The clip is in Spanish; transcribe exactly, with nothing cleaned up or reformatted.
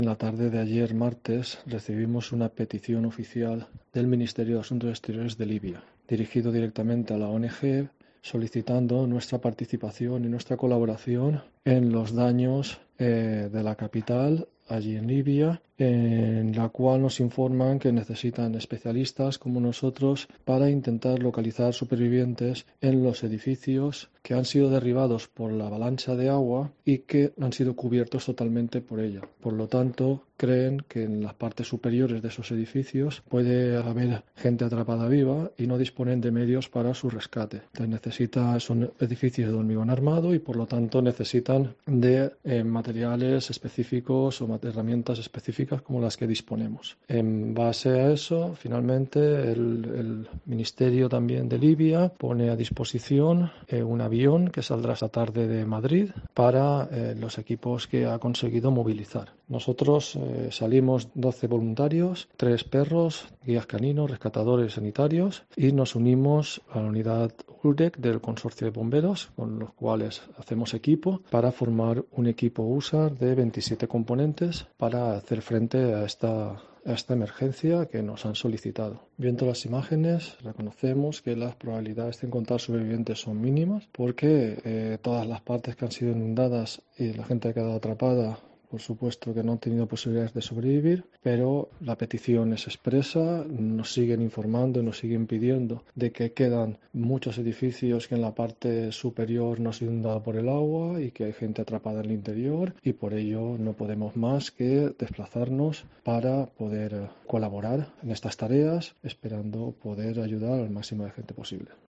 En la tarde de ayer, martes, recibimos una petición oficial del Ministerio de Asuntos Exteriores de Libia, dirigido directamente a la O N G, solicitando nuestra participación y nuestra colaboración en los daños eh, de la capital allí en Libia, en la cual nos informan que necesitan especialistas como nosotros para intentar localizar supervivientes en los edificios que han sido derribados por la avalancha de agua y que han sido cubiertos totalmente por ella. Por lo tanto, creen que en las partes superiores de esos edificios puede haber gente atrapada viva y no disponen de medios para su rescate. Entonces necesita, son edificios de hormigón armado y por lo tanto necesitan de eh, materiales específicos o herramientas específicas como las que disponemos. En base a eso, finalmente, el, el Ministerio también de Libia pone a disposición eh, un avión que saldrá esta tarde de Madrid para eh, los equipos que ha conseguido movilizar. Nosotros eh, salimos doce voluntarios, tres perros, guías caninos, rescatadores sanitarios y nos unimos a la unidad U R E C del Consorcio de Bomberos, con los cuales hacemos equipo para formar un equipo U S A R de veintisiete componentes para hacer frente a esta, a esta emergencia que nos han solicitado. Viendo las imágenes, reconocemos que las probabilidades de encontrar sobrevivientes son mínimas porque eh, todas las partes que han sido inundadas y la gente ha quedado atrapada, por supuesto que no han tenido posibilidades de sobrevivir, pero la petición es expresa, nos siguen informando y nos siguen pidiendo de que quedan muchos edificios que en la parte superior no se inundada por el agua y que hay gente atrapada en el interior y por ello no podemos más que desplazarnos para poder colaborar en estas tareas, esperando poder ayudar al máximo de gente posible.